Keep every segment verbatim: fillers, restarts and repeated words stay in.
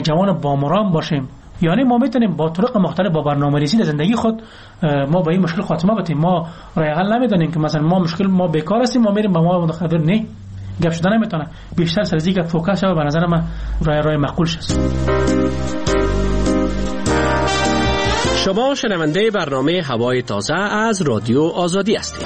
جوان با مرام باشیم. یعنی ما میتونیم با طرق مختلف با برنامه‌ریزی در زندگی خود ما به این مشکل خاتمه بدیم. ما راه حل نمیدونیم که مثلا ما مشکل ما بیکار هستیم ما میریم به ما متخدر نه گپ شدن نمیتونه. بیشتر سر زیگ فوکس شو به نظر من راه راه معقول شست. شما شنونده برنامه هوای تازه از رادیو آزادی هستید.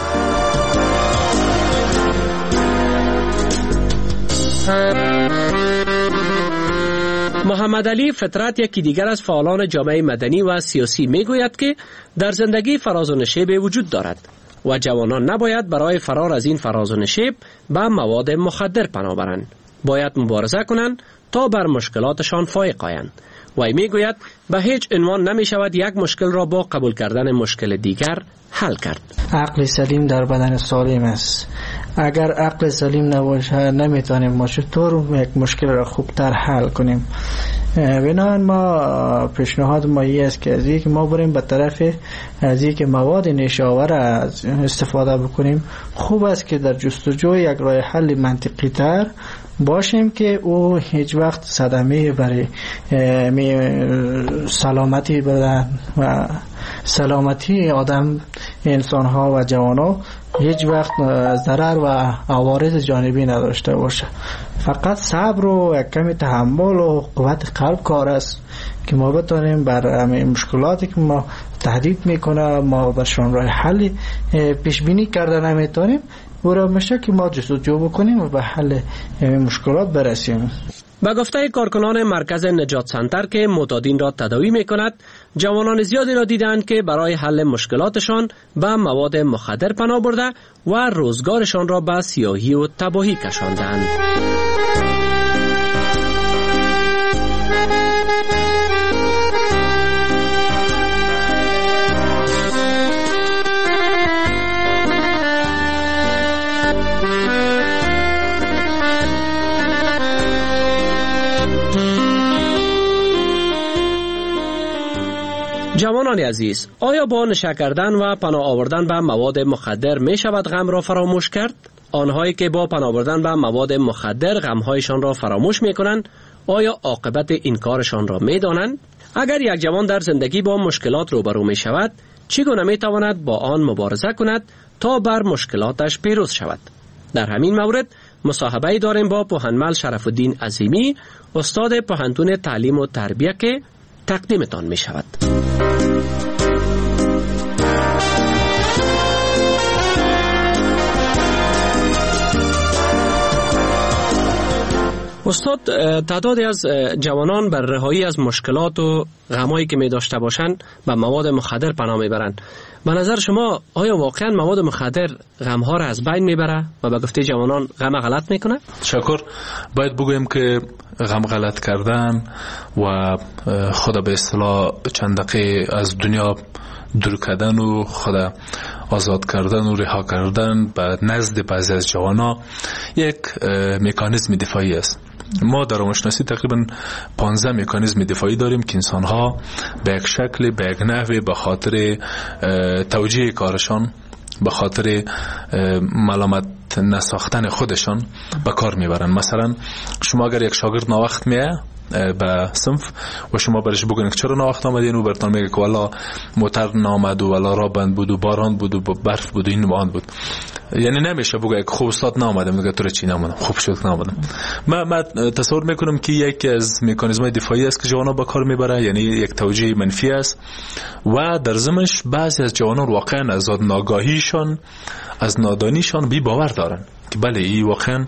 محمد علی فطرت یکی دیگر از فعالان جامعه مدنی و سیاسی میگوید که در زندگی فراز و نشیب وجود دارد و جوانان نباید برای فرار از این فراز و نشیب به مواد مخدر پناه برند. باید مبارزه کنند تا بر مشکلاتشان فائق آیند. وی میگوید به هیچ عنوان نمی شود یک مشکل را با قبول کردن مشکل دیگر حل کرد. عقل سلیم در بدن سالم است. اگر عقل سلیم نباشه نمیتونیم ما چطور یک مشکل را خوبتر حل کنیم. بنابراین ما پیشنهاد ما این است که از اینکه ما بریم به طرف از اینکه مواد نشاور استفاده بکنیم، خوب است که در جستجوی یک راه حل منطقی تر باشیم که او هیچ وقت صدمه برای سلامتی بدن و سلامتی آدم، انسان ها و جوان ها هیچ وقت ضرر و عوارض جانبی نداشته باشه. فقط صبر و یک کمی تحمل و قوت قلب کار است که ما بتونیم بر مشکلاتی که ما تهدید میکنه ما برشان راه حل پیش بینی کرده نمیتونیم او را میشه که ما جستجو بکنیم و به حل مشکلات برسیم. با گفته کارکنان مرکز نجات سنتر که معتادین را تداوی می کند، جوانان زیادی را دیدند که برای حل مشکلاتشان به مواد مخدر پناه برده و روزگارشان را به سیاهی و تباهی کشاندند. جوانان عزیز، آیا با نشه کردن و پناه آوردن به مواد مخدر می شود غم را فراموش کرد؟ آنهایی که با پناه آوردن به مواد مخدر غمهایشان را فراموش می کنند، آیا عاقبت این کارشان را می دانند؟ اگر یک جوان در زندگی با مشکلات روبرو می شود، چگونه می تواند با آن مبارزه کند تا بر مشکلاتش پیروز شود؟ در همین مورد مصاحبه داریم با پوهنمل شرف الدین عظیمی، استاد پوهنتون تعلیم و تربیه که تقدیمتان می شود. استاد، تعدادی از جوانان بر رهایی از مشکلات و غمایی که می داشته باشند به مواد مخدر پناه می برند. به نظر شما آیا واقعا مواد مخدر غمها را از بین می بره و به گفته جوانان غم غلط می کنه؟ شکر. باید بگویم که غم غلط کردن و خدا به اصطلاح چند دقیقه از دنیا دور کردن و خدا آزاد کردن و رها کردن به نزد بعضی از جوانا یک مکانیزم دفاعی است. ما در روانشناسی تقریبا پانزده مکانیزم دفاعی داریم که انسان‌ها به یک شکل به یک نحوی به خاطر توجیه کارشان، به خاطر ملامت نساختن خودشان به کار میبرن. مثلا شما اگر یک شاگرد ناوقت میه به صنف و شما برش بگوین که چرا ناوقت آمدین و برتان میگه که والا موتر نامد و والا را بند بود و باران بود و برف بود و این و آن بود، یعنی نمیشه بگه که خوب استاد نامدم، میگه تو را چی نامدم، خوب شد نامدم. من من تصور میکنم که یکی از مکانیزم‌های دفاعی است که جوانا با کار میبره، یعنی یک توجیه منفی است و در ضمنش بعضی از جوانان واقعا از ناگاهیشان، از نادانیشان بی باور دارن که بله این واقعا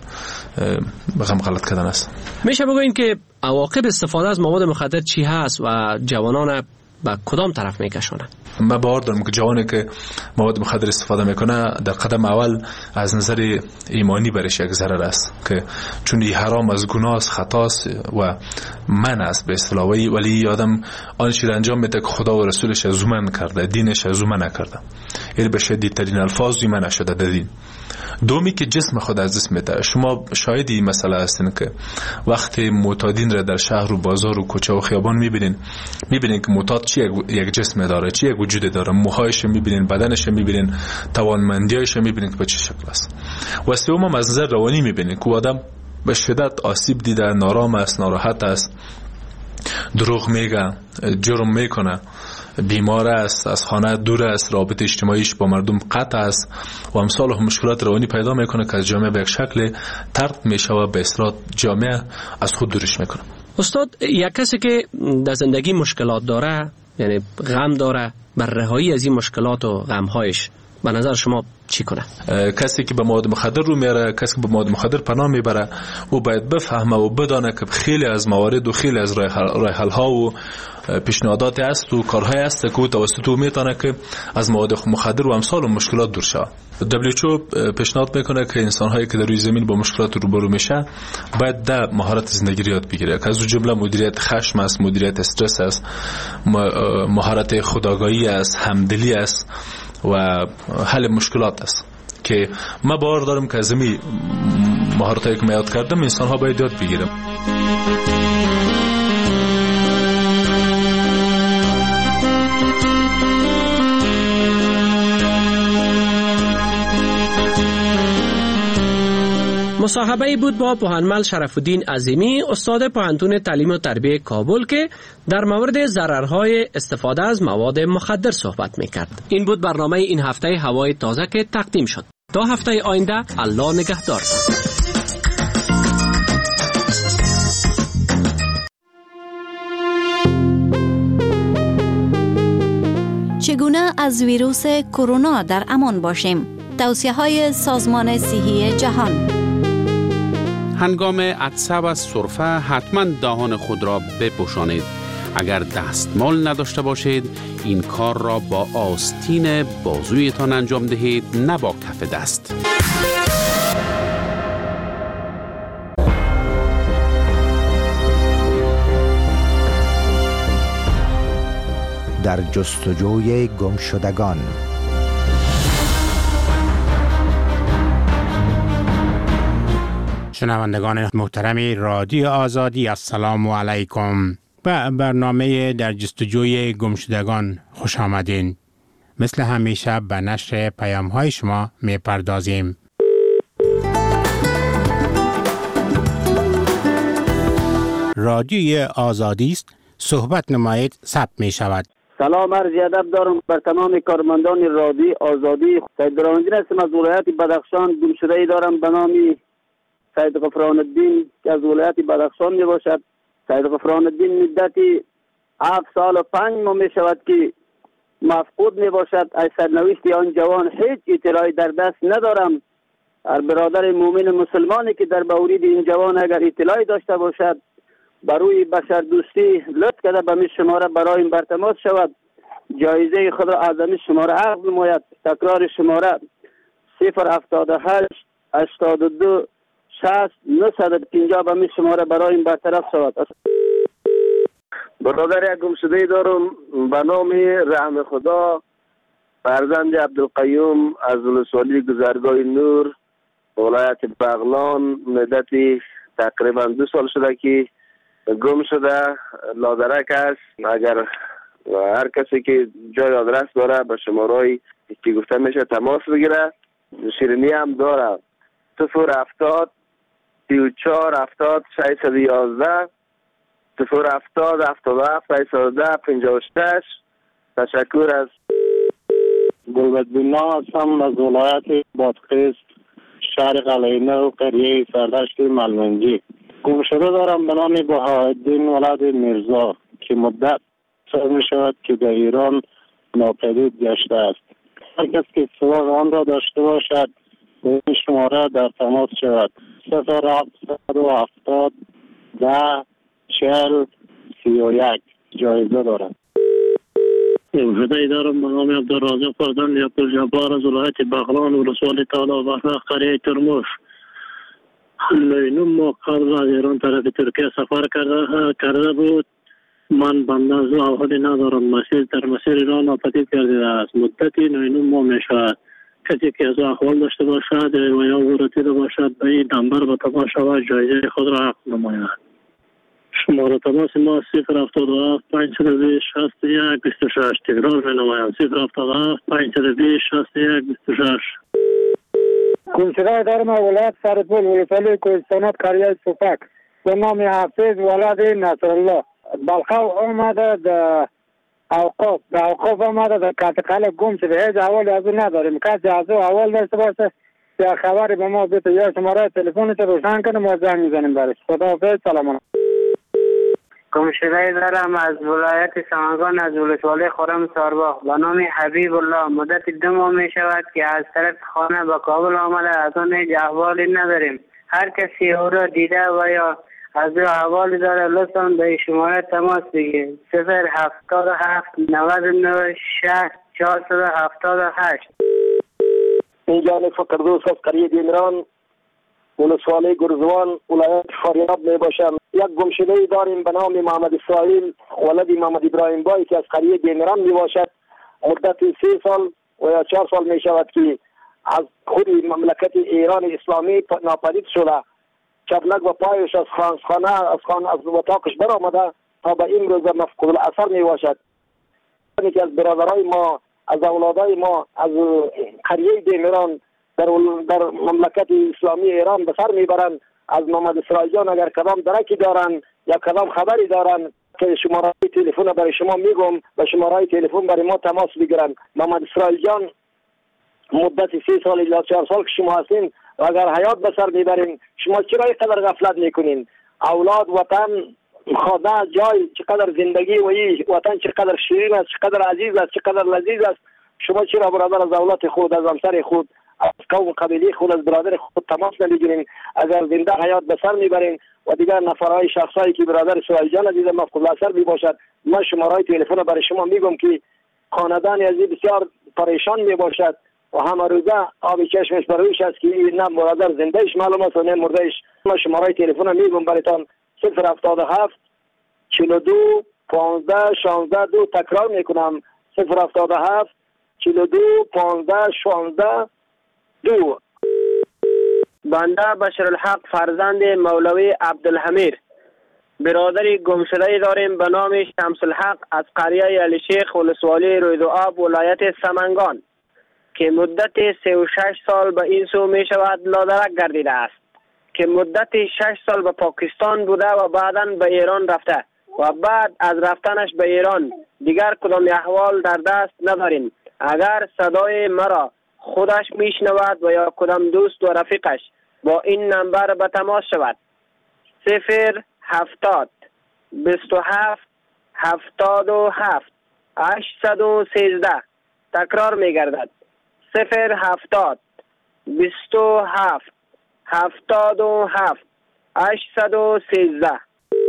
غم غلط کردن است. میشه بگوین که عواقب استفاده از مواد مخدر چی هست و جوانان به کدام طرف میکشونه؟ من باور دارم که جوانی که مواد مخدر استفاده میکنه در قدم اول از نظر ایمانی برش یک ضرر است، که چون این حرام از گناه است، خطا است و من است به اصطلاح، ولی آدم آن چیز انجام میده که خدا و رسولش از من کرده، دینش از من نکرده، یعنی به شدیدترین الفاظ من نشده در دین. دومی که جسم خود از دست میده. شما شاهدی این مسئله هستین که وقتی معتادین را در شهر و بازار و کوچه و خیابان میبینین، میبینین که معتاد چی یک جسم داره، چی یک وجود داره، موهایش میبینین، بدنش میبینین، توانمندیایش میبینین که به چه شکل است. و سوم از نظر روانی میبینین که آدم به شدت آسیب دیده، نارام است، ناراحت است، دروغ میگه، جرم میکنه، بیمار است، از خانه دور است، رابطه اجتماعیش با مردم قطع است و امثال مشکلات روانی پیدا میکنه که از جامعه به یک شکل طرد میشه و به اصطلاح جامعه از خود دورش میکنه. استاد، یک کسی که در زندگی مشکلات داره، یعنی غم داره، بر رهایی از این مشکلات و غمهایش به نظر شما چی کنه؟ کسی که به مواد مخدر رو میاره، کسی که به مواد مخدر پناه میبره، او باید بفهمه و بدانه که خیلی از موارد و خیلی از راه حل ها و پیشنهادات است و کارهای است که او توسط او میتونه که از مواد مخدر و امثال و مشکلات دور شود. دبلیو اچ او پیشنهاد میکنه که انسان هایی که در روی زمین با مشکلات روبرو میشه باید ده مهارت زندگی یاد بگیره که از جمله مدیریت خشم است، مدیریت استرس است، مهارت خودآگاهی است، همدلی است و حل مشکلات است که ما باور دارم که از این مهارتایی که من یاد کردم انسان ها باید یاد بگیرم. مصاحبه بود با پوهنمل شرف الدین عظیمی، استاد پوهنتون تعلیم و تربیت کابل که در مورد ضررهای استفاده از مواد مخدر صحبت میکرد. این بود برنامه این هفته هوای تازه که تقدیم شد. تا هفته آینده، الله نگهدارتان. چگونه از ویروس کرونا در امان باشیم؟ توصیه‌های سازمان صحی جهان. هنگام عطسه و سرفه حتما دهان خود را بپوشانید. اگر دستمال نداشته باشید این کار را با آستین بازویتان انجام دهید، نه با کف دست. در جستجوی گمشدگان. شنوندگان محترم رادیو آزادی، السلام علیکم. به برنامه در جستجوی گمشدگان خوش آمدین. مثل همیشه به نشر پیام های شما می پردازیم. رادیو آزادی است، صحبت نمایید ثبت می شود. سلام عرض ادب دارم بر تمام کارمندان رادیو آزادی. سید برهان‌الدین هستم از ولایت بدخشان. گمشده‌ای دارم به نام سید غفران الدین که از ولایت بدخشان می باشد. سید غفران الدین مدتی هفت سال و پنج ماه می شود که مفقود می باشد. از سرنوشت آن جوان هیچ اطلاعی در دست ندارم. هر برادر مومن مسلمانی که در مورد این جوان اگر اطلاعی داشته باشد بروی بشر دوستی لطف کرده به می شماره برای این برتماس شود. جایزه خود را از این شماره عقد نماید. تکرار شماره صفر هفتاد و هشت هشتاد و دو شصت نهصد و پنجاه به می شماره برای این برطرف شود. برادر یک گمشده‌ای دارم به نام رحم خدا، فرزند عبدالقیوم از ولسوالی گذرگاه نور ولایت بغلان. مدتی تقریبا دو سال شده که گم شده. لادرک است. اگر هر کسی که جای آدرس داره به شماره‌ای که گفته میشه تماس بگیره. شیرینی هم داره. صفر هفتاد سی و چهار هفتاد ششصد و یازده صفر هفتاد هفتاد و هفت ششصد و ده پنجاه و شش. تشکر از گلبدین نام هستم از ولایت بادغیس شهر قلعه‌نو و قریه سردشت ملمنجی. گمشده دارم به نام بهاءالدین ولد میرزا که مدت سال می شود که در ایران ناپدید گشته است. هر کس که سوال آن را داشته باشد به این شماره در تماس شود. صفر هفتصد و هفتاد ده چهل سی و یک. جایزه دارد. گمشده‌ای دارم به نام عبدالرازق فرزند یعقوب جبار از ولایت بغلان ولسوالی طلا بحر قریه ترموش. لینوم ما قبل از ایران طرف ترکیه سفر کرده کرده بود. من بنده از او احوالی ندارم. مسیر در مسیر ایران ناپدید گردیده است. مدتی لینوم ما می شود. کسی که از احوال داشته باشد و یا ورطیده باشد به این نمبر به تماس شود جایزه خود را حق نماید. شماره تماس ما صفر هفتاد و هفت پانصد و بیست شصت و یک بیست و شش. تکرار می نمایم صفر هفتاد و هفت پانصد و بیست شصت و یک بیست و شش. گمشده دارم ولایت سرپل ولسوالی کوهستانات قریه سوپک به نام حافظ ولد نصرالله. بلخو آمده در اوقاف در اوقاف آمده در کاتقال گم شده. هیچ احوال از اون نداریم. کسی از اون احوال داشته باشه یا خبری به ما بده یا شماره تلفنش روشن کنه ما زنگ میزنیم برش. خداحافظ. سلام. گم شده دارم از ولایت سمنگان از ولسوالی خرم سارباغ به نام حبیب الله. مدت دو ماه می شود که از طرف خانه به کابل آمده. از آن هیچ احوالی نداریم. هر کسی او را دیده و یا از او احوالی داره لطفاً به شماره تماس بگیرید. صفر هفتاد و هفت نود و نه شصت چهارصد و هفتاد و هشت. اینجا فقردوس از قریه دیمران ولسوالی گرزوان ولایت فاریاب می باشم. یک گمشده داریم به نام محمد اسرائیل ولد محمد ابراهیم بای که از قریه دیمران می باشد. مدت سه سال و یا چهار سال می شود که از خود مملکت ایران اسلامی ناپدید شده. چبلک و پایش از خانه از خانه از اتاقش برآمده تا به این روز مفقود الاثر می باشد. که از برادرای ما از اولادای ما از قریه دیمران در در مملکت اسلامی ایران به سر میبرند. از محمد اسرائیل جان اگر کدام درکی دارن یا کدام خبری دارن که شماره تلفن برای شما میگم و شماره تلفن برای ما تماس بگیرن. محمد اسرائیل جان مدت سه سال یا چهار سال که شما هستین و اگر حیات به سر میبرین شما چرا اینقدر غفلت میکنین؟ اولاد وطن خدا جای چقدر زندگی و این وطن چقدر شیرین است، چقدر عزیز است، چقدر لذیذ است. شما چرا برادر از اولاد خود از همسر خود از قوم قبیله خود از برادر خود تماس نمیگیرین؟ اگر زنده حیات به سر میبرین و دیگر نفرهای شخصایی که برادر اسرائیل جان دیده مفقود الاثر می باشد من شماره تلفن برای شما میگم که خاندان از بسیار پریشان می باشد و همه روزه آب چشمش بر رویش است که نه برادر زندهش معلوم است و نه مردهش. من شماره تلفن میگم برایتان صفر هفتاد و هفت چهل و دو پانزده شانزده دو. تکرار میکنم صفر هفتاد و هفت چهل و دو پانزده شانزده دو. بنده بشرالحق فرزند مولوی عبدالحمیر برادری گمشده داریم به نام شمس الحق از قریه علی شیخ ولسوالی رویدوآب ولایت سمنگان که مدت سه و شش سال به این سو می شود لادرک گردیده است که مدت شش سال به پاکستان بوده و بعداً به ایران رفته و بعد از رفتنش به ایران دیگر کدام احوال در دست نداریم. اگر صدای مرا خودش میشنود و یا کدام دوست و رفیقش با این نمبر به تماس شود. صفر هفتاد بیست و هفت هفتاد و هفت هشتصد و سیزده. تکرار میگردد صفر هفتاد بیست و هفت هفتاد و هفت هشتصد و سیزده.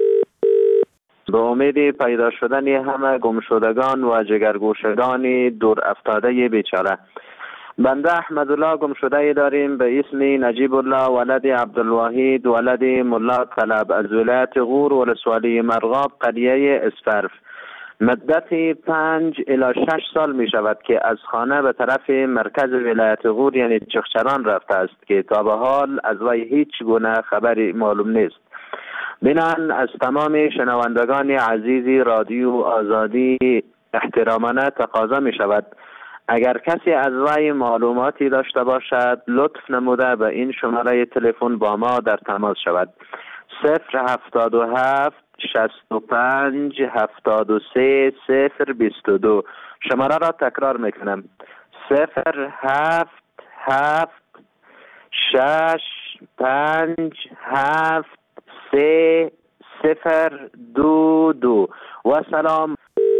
به امید پیدا شدن همه گمشدگان و جگرگوشگان دور افتاده بیچاره. بنده احمدالله گمشده داریم به اسم نجیب الله ولد عبدالواحد ولد ملا طلب از ولایت غور ولسوالی مرغاب قریه اسفرف. مدت پنج الی شش سال می شود که از خانه به طرف مرکز ولایت غور یعنی چخچران رفته است که تا به حال از وی هیچ گونه خبری معلوم نیست. بنان از تمام شنوندگان عزیزی رادیو آزادی احترامانه تقاضا می شود اگر کسی از وی معلوماتی داشته باشد لطف نموده به این شماره تلفن با ما در تماس شود. صفر هفتاد و هفت شصت و پنج هفتاد و سه صفر بیست و دو. شماره را تکرار میکنم صفر هفت هفت شش پنج هفت سه صفر دو دو. و سلام.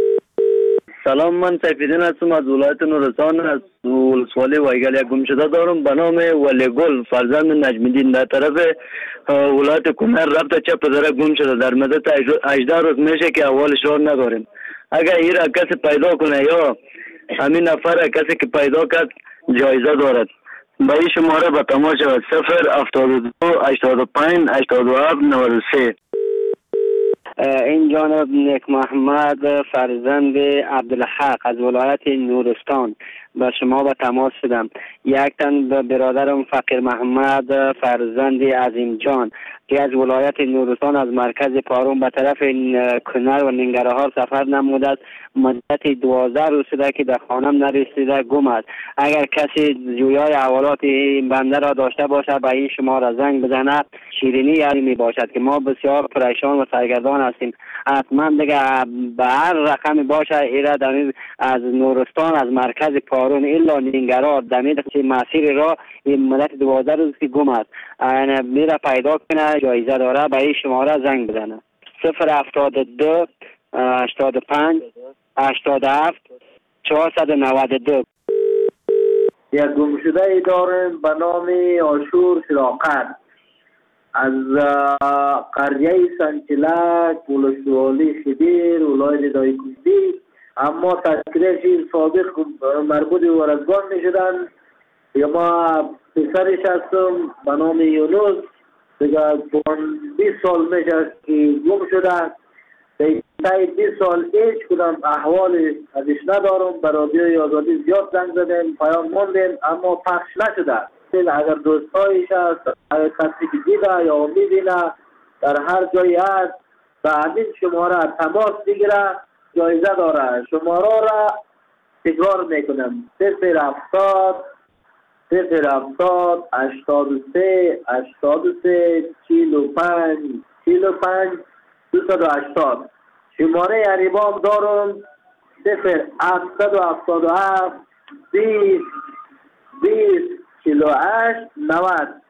سلام، من سیفیدین هستم از ولایت نورستان از ولسوالی وایگل. یک گمشده دارم به نام ولی گل فرزند نجمیدین در طرف ولایت کنر رفته چپ طرف گم شده. در مدت هجده روز میشه که احوالش را نداریم. اگر این را کسی پیدا کنه یا همین نفر کسی که پیدا کرد جایزه دارد. به این شماره به تماس شود صفر هفتاد و دو هشتاد و پنج هشتاد و هفت نود و سه. این جانب نیک محمد فرزند عبدالحق از ولایت نورستان به شما به تماس شدم. یک تن به برادرم فقیر محمد فرزند عظیم جان که از ولایت نورستان از مرکز پارون به طرف کنر و ننگرهار سفر نموده است. مدت دوازده روز شده که در خانم نرسیده گم است. اگر کسی جویای حوالات این بنده را داشته باشد به این شماره زنگ بزنه. شیرینی یاری می باشد که ما بسیار پریشان و سرگردان هستیم. حتما دیگه به هر رقم باشه ایره در از نورستان از مرکز پارون الا ننگرهار دمید مسیر را این مدت دوازده روز که گم است. این میره پیدا کنه جایزه داره به این شماره زنگ بزنه. صفر هفتاد و دو هشتاد و پنج هشتاد و هفت چهارصد و نود و دو. یک گمشده ای داریم به نام آشور شراقت از قریه سنچلک ولسوالی خدیر ولایت دایکوزی، اما تذکرهش سابق مربوط به ورزگان می شدن. یا ما پسرش هستم به نام یونس دیگه بیست سال میشه که گم شده. دیگه بیست سال هیچ کدام احوال ازش ندارم. به رادیوی آزادی زیاد زنگ زدیم پیام ماندیم اما پخش نشده. اگر دوستایش هست اگر کسی که دیده یا میبینه در هر جایی هست به همین شماره تماس بگیره جایزه داره. شماره را تکرار میکنم صفر هفتاد صفر هفتاد هشتاد و سه هشتاد و سه چهل و پنج چهل و پنج دویست و هشتاد. شماره عریبام دارم صفر هفتصد و هفتاد و هفت بیست بیست چهل و هشت نود.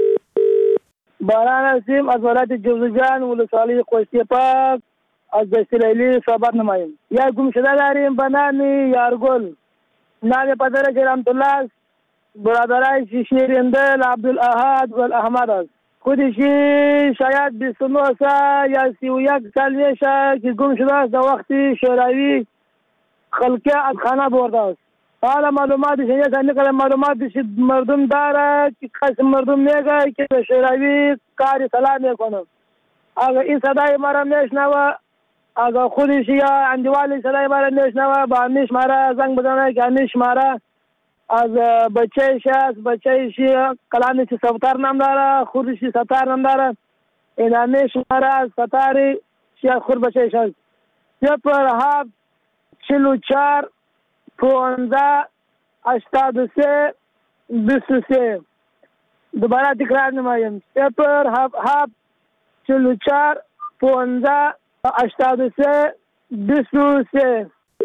باران هستیم از ولایت جوزجان ولسوالی خوشتی پاک از دستیلیلی صحبت نماییم. یک گم شده داریم به نام یارگل. نام پدرش رحمت الله است. برادرش شیرندل عبدالاحد و احمد است. خودشی شاید بیست و نه سال یا سی و یک سال میشه که گم شده است. در وقتی شوروی خلقه از خانه برده است. حالا معلوماتش نیست. نکل معلوماتش مردم داره که کسی مردم میگه که به شوروی کاری سلام میکنم. اگر این صدای مرا میشنوه اگر خودش یا اندیوالی صدای مرا میشنوه با همیش مرا زنگ بزنه که همیش مرا از بچهش است. بچهش کلامیش ستار نام داره خودش ستار نام داره. این همیش مرا از ستاری شیخ خود بچهش است. سپر هفت چل و چار پونزه هشتاد و سه بیست و سه. دوباره تکرار نمایم سپر هفت هفت چل و چار پونزه هشتاد و سه بیست و سه.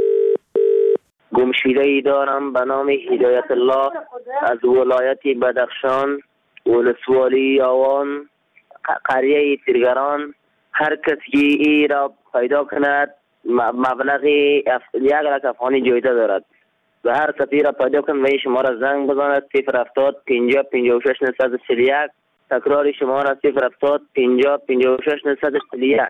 گمشده ای دارم به نام هدایت الله از ولایت بدخشان ولسوالی آوان قریه تیرگران. هر کسی ای را پیدا کند مبلغ یک لک افغانی جایزه دارد. و هر کسی را پیدا کند و این شماره زنگ بزند صفر هفتاد پنجاه پنجاه و شش نهصد و چهل و یک. تکرار شماره صفر هفتاد پنجاه پنجاه و شش نهصد و چهل و یک.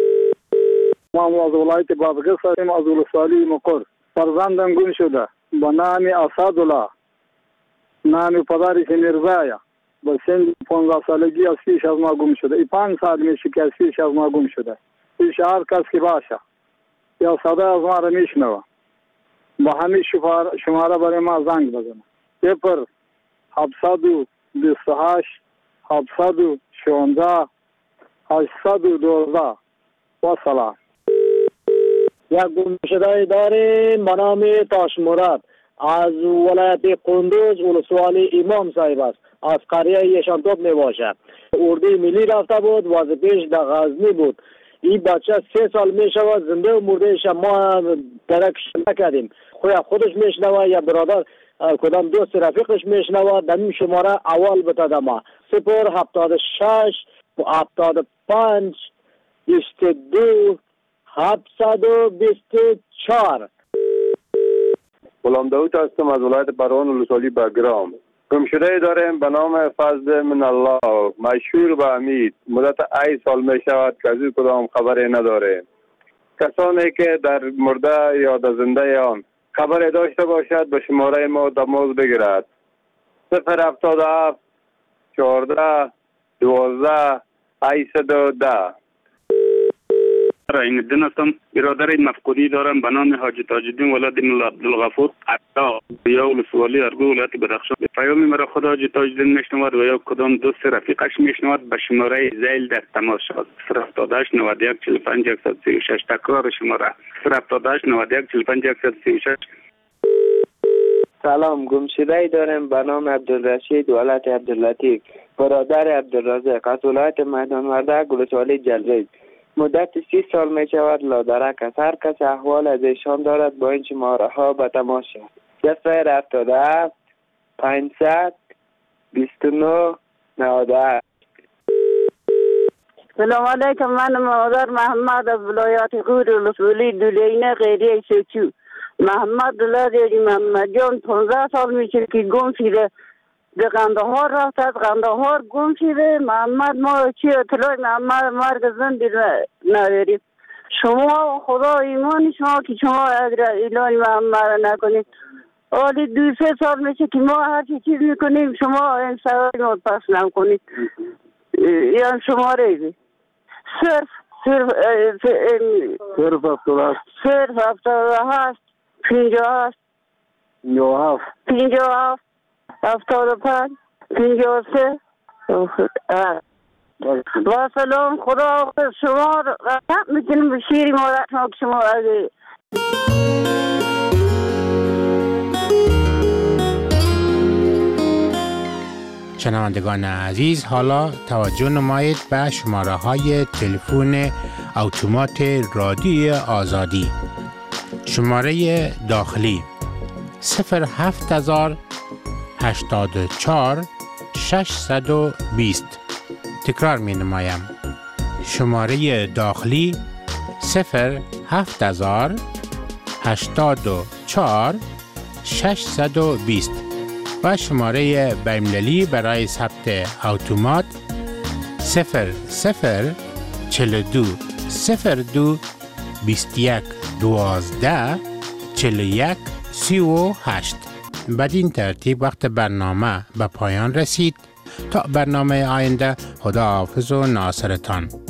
ما از ولایت بادغیس هستیم از ولسوالی مقر. فرزندم گم شده با نام اسدالله. نام پدرش میرزایا. با سن پانزده سالگی از پیش از ما گم شده. ای پنج سال میشه که از پیش از ما گم شده. پیش هر کس که باشه یا صدا از ما را میشنوه با همین شماره برای ما زنگ بزنه. صفر هفتصد و بیست و هشت هفتصد و شانزده هشتصد و دوازده. و سلام. یک گمشده داریم به نام تاش مراد از ولایت قندوز ولسوالی امام صاحب است. از قریه یشانتوب می باشد. اردوی ملی رفته بود وظیفه‌اش در غزنی بود. این بچه سه سال می شود زنده و مردهش ما درکش نکردیم. خویا خودش میشنوه یا برادر کدام دوست رفیقش میشنوه در این شماره اول بتاده ما صفر هفتاد و شش هفتاد و پنج بیست و دو هفتصد و بیست و چهار. غلام داود هستم از ولایت پروان ولسوالی بگرام. گمشده داریم به نام فضل من الله مشهور به امید. مدت ای سال می شود که از این کدام خبری نداره. کسانی که در مرده یا در زنده آن خبری داشته باشد به شماره ما تماس بگیرد. صفر هفتاد و هفت چهارده دوازده هشتصد و ده. این الدین هستم. برادر مفقودی دارم به نام حاجی تاج الدین ولد مولا عبدالغفور عطا یا ولسوالی ارگو ولایت بدخشان. پیام مرا خود حاجی تاج الدین میشنود و یا کدام دوست رفیقش میشنود به شماره زیل در تماس شود. صفر هفتاد و هشت نود و یک چهل و پنج صد و سی و شش. تکرار شماره صفر هفتاد و هشت نود و یک چهل و پنج صد و سی و شش. سلام، گمشده دارم به نام عبدالرشید ولد عبداللطیف، برادر عبدالرزاق از ولایت میدان وردک ولسوالی جلریز. مدت سی سال می شود لادرک است. هر کس احوال از ایشان دارد با این شماره ها به تماس شود. صفر هفتاد و هفت پانصد بیست و نه نود و هشت. سلام علیکم، من مادر محمد از ولایت غور ولسوالی دولینه غیریه سوچو. محمد دلاری محمد جان پانزده سال میشه که گم شده. به قندهار رفت، از قندهار گم شده. محمد ما چی اطلاع محمد مرگ زنده نداریم. شما خدا ایمان شما که شما اعلان محمد نکنید. حالی دو سه سال میشه که ما هر چیز میکنیم شما این سوال ما پس نکنید. یعنی شما ریزی صرف صرف صرف هفتاد و هشت صرف هفتاد و هشت پینجا هشت پینجا هفت پینجا هفت هفتاد و پنج پینجا سه و سلام. خدا شما رقم میکنیم به شیری مادر شما که شما اگه شنوندگان عزیز، حالا توجه نمایید به شماره های تلفن اتومات رادیو آزادی. شماره داخلی صفر هفت هزار هشتاد و چهار ششصد و بیست. تکرار می نمایم. شماره داخلی صفر هفت هزار هشتاد و چهار ششصد و بیست و شماره بین‌المللی برای ثبت اتومات صفر صفر چهل و دو صفر دو بیست و یک دوازده چهل و یک سی و هشت. بدین ترتیب وقت برنامه به پایان رسید. تا برنامه آینده، خدا حافظ و ناصرتان.